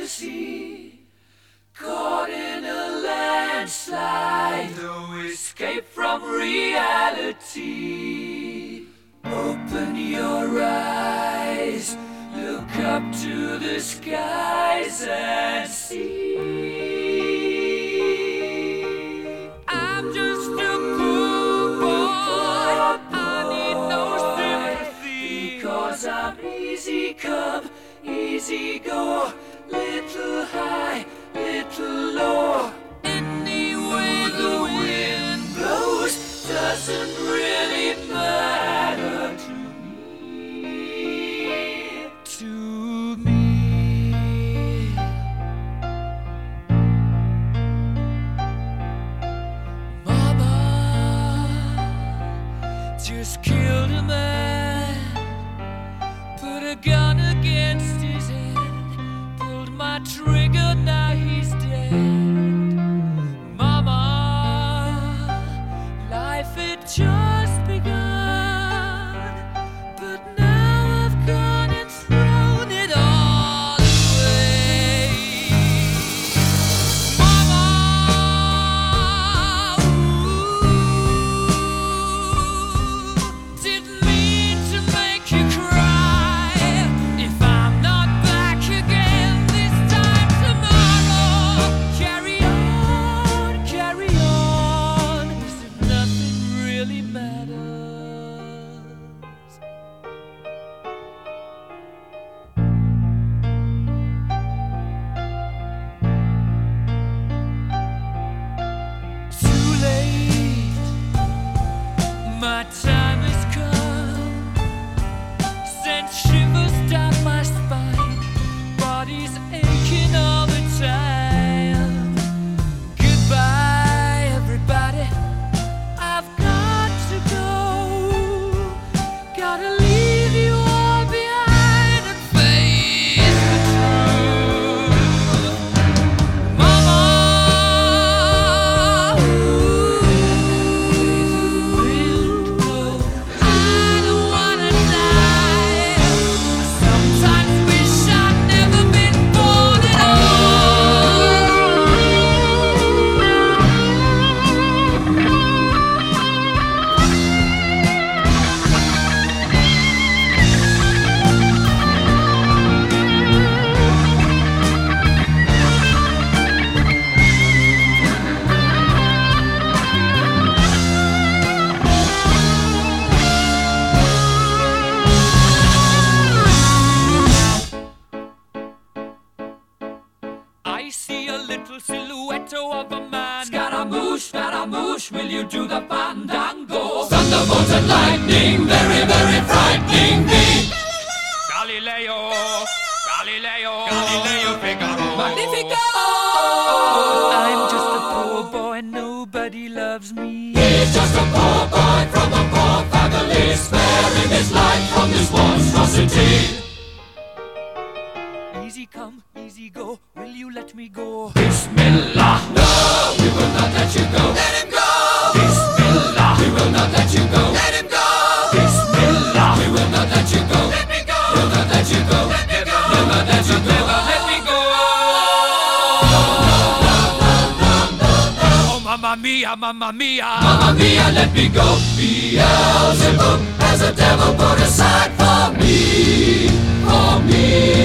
fantasy, caught in a landslide, no escape from reality. Open your eyes, look up to the skies and see. I'm just a poor boy, I need no sympathy, because I'm easy come, easy go, little high, little low. Any way the wind blows doesn't really matter to me. To me. Mama just killed a man, put a gun against his head, pulled my trigger, now he's dead. Mama, life had just begun, but now I've gone and thrown it all away. Mama, didn't mean to make you cry. If I'm not back again this time tomorrow, carry on, as if nothing really matters. Too late, my time has come, sent shivers down my spine, body's aching all the time. Goodbye, everybody, I've got to go, gotta leave you all behind and face the truth. Mama, I don't wanna die. I sometimes wish I'd never been born at I see a little silhouette of a man. Scaramouche, will you do the fandango? Thunderbolt and lightning, very, very frightening me. Galileo, Figaro. Magnifico! I'm just a poor boy, nobody loves me. He's just a poor boy from a poor family, sparing his life from this monstrosity. Easy come, easy go, will you let me go? Bismillah, no, we will not let you go. Let him go! Bismillah, we will not let you go. Let him go! Bismillah, we will not let you go. Let me go! We'll not let you go. Let me go! Never let you go. Never let me go. Oh, mamma mia, mamma mia. Mamma mia, let me go. Beelzebub has a devil put aside for me. For me.